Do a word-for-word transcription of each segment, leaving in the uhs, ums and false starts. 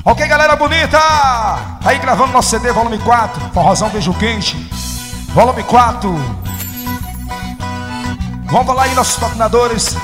Ok, galera bonita, aí gravando nosso C D volume quatro, Forrozão Beijo Quente, volume quatro. Vamos falar aí nossos patrocinadores: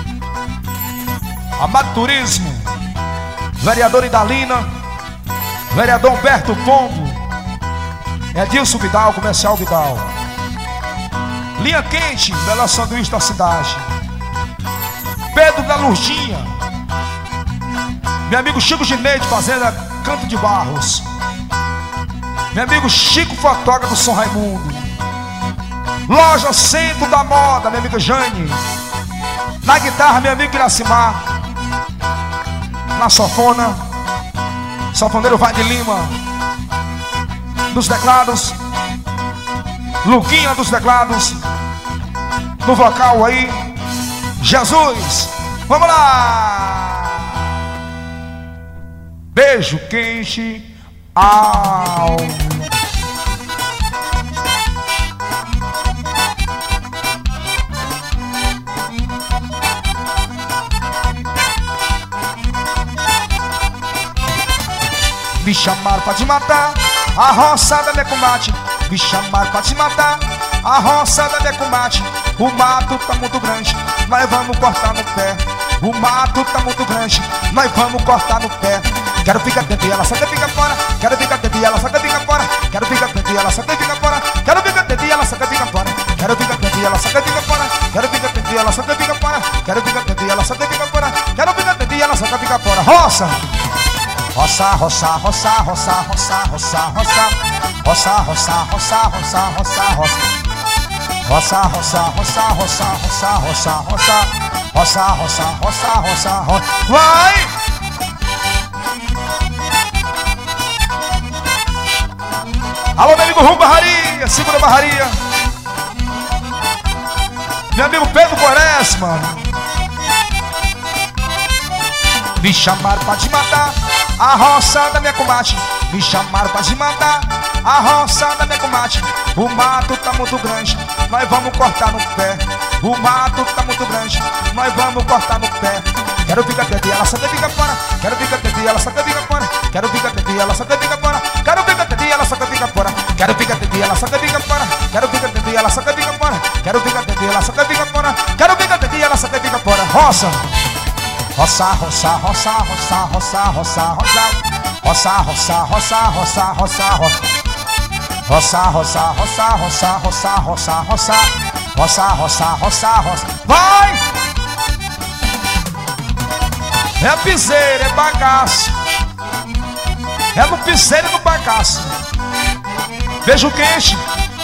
Amado Turismo, vereador Idalina, vereador Humberto Pombo, Edilson Vidal, Comercial Vidal, Linha Quente, melhor sanduíche da cidade, Pedro da Lurdinha, meu amigo Chico Ginete, Fazenda Canto de Barros, meu amigo Chico Fotógrafo São Raimundo, Loja Centro da Moda, minha amiga Jane, na guitarra, meu amigo Iracimar, na sofona, Sofoneiro Vai de Lima, nos teclados, Luquinha dos teclados, no vocal aí, Jesus. Vamos lá! Beijo quente ao... Me chamaram pra te matar, a roçada é combate. Me chamaram pra te matar, a roçada é combate. O mato tá muito grande, nós vamos cortar no pé. O mato tá muito grande, nós vamos cortar no pé. Quero ficar dentro e ela só quer ficar fora. Quero ficar dentro e ela só quer ficar fora. Quero ficar dentro e ela só quer ficar fora. Quero ficar dentro e ela só quer ficar fora. Quero ficar dentro e ela só quer ficar fora. Quero ficar dentro e ela só quer ficar fora. Quero ficar dentro e ela só quer ficar fora. Quero ficar dentro e ela só quer ficar fora. Roça! Roça, roça, roça, roça, roça, roça, roça. Roça, roça, roça, roça, roça, roça. Roça, roça, roça, roça, roça, roça, roça. Roça, roça, roça, roça, roça. Vai! Alô, meu amigo Rum Barraria, segura a Barraria. Meu amigo Pedro Quaresma. Me chamaram pra te matar, a roçada me combate. Me chamaram pra te matar, a roçada me combate. O mato tá muito grande, nós vamos cortar no pé. O mato tá muito grande, nós vamos cortar no pé. Quero ficar dentro e ela só quer ficar fora. Quero ficar dentro e ela só quer ficar fora. Quero ficar dentro e ela só quer ficar fora. Quero ficar dentro e ela só quer ficar fora. Quero ficar dentro e ela só quer ficar fora. Quero ficar dentro e ela só quer ficar fora. Quero ficar dentro e ela só quer ficar fora. Quero ficar dentro e ela só quer ficar fora. Roça! Roça, roça, roça, roça, roça, roça, roça. Roça, roça, roça, roça, roça, roça. Roça, roça, roça, roça, roça, roça, roça. Roça, roça, roça, roça. Vai! É piseira, é bagaço. É no piseiro e no bagaço. Beijo quente.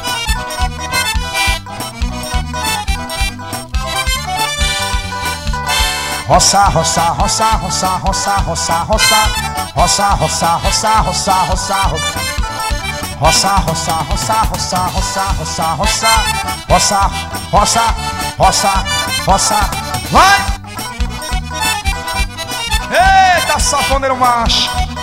Roça, roça, roça, roça, roça, roça, roça. Roça, roça, roça, roça, roça, roça. Roça, roça, roça, roça, roça, roça, roça. Roça, roça, roça, roça. Vai! Eita, safoneiro macho.